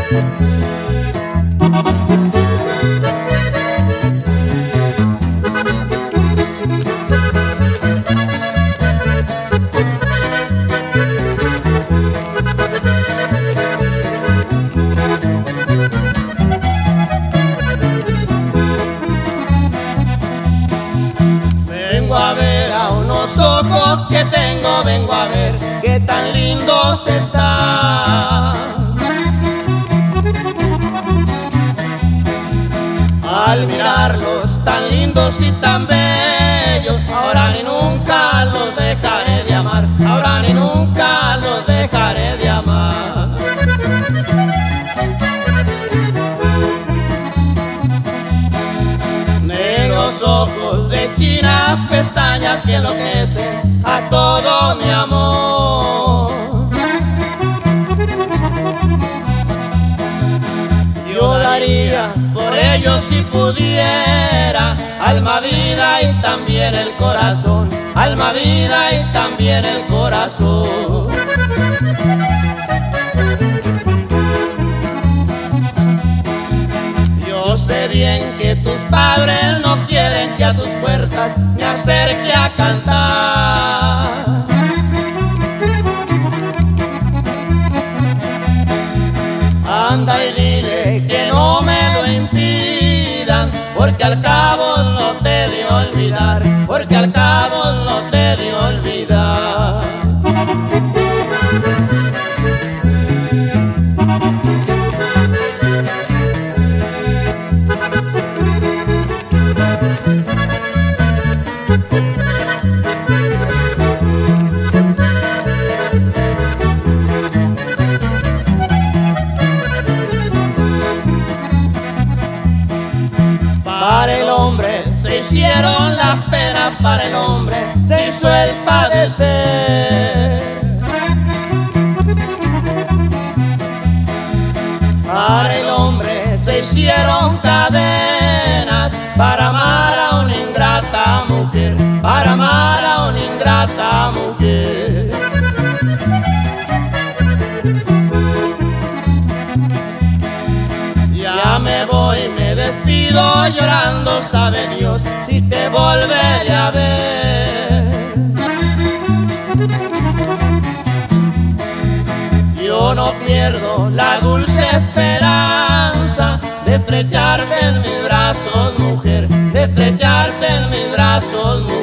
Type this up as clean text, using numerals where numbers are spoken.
Vengo a ver a unos ojos que tengo, vengo a ver qué tan lindos están. Al mirarlos tan lindos y tan bellos, ahora ni nunca los dejaré de amar, ahora ni nunca los dejaré de amar. Negros ojos de chinas pestañas que enloquecen a todo mi amor. Yo daría por ellos si pudiera alma, vida y también el corazón, alma, vida y también el corazón. Yo sé bien que tus padres no quieren que a tus puertas me acerque a cantar. Anda y dile que no me lo impidan, porque al cabo no te he de olvidar, porque al cabo no te he de olvidar. Para el hombre se hicieron las penas, para el hombre se hizo el padecer. Para el hombre se hicieron cadenas, para amar a una ingrata mujer, para amar a una ingrata mujer. Ya me voy, me despido llorando, sabe Dios si te volveré a ver. Yo no pierdo la dulce esperanza de estrecharte en mis brazos, mujer, de estrecharte en mis brazos, mujer.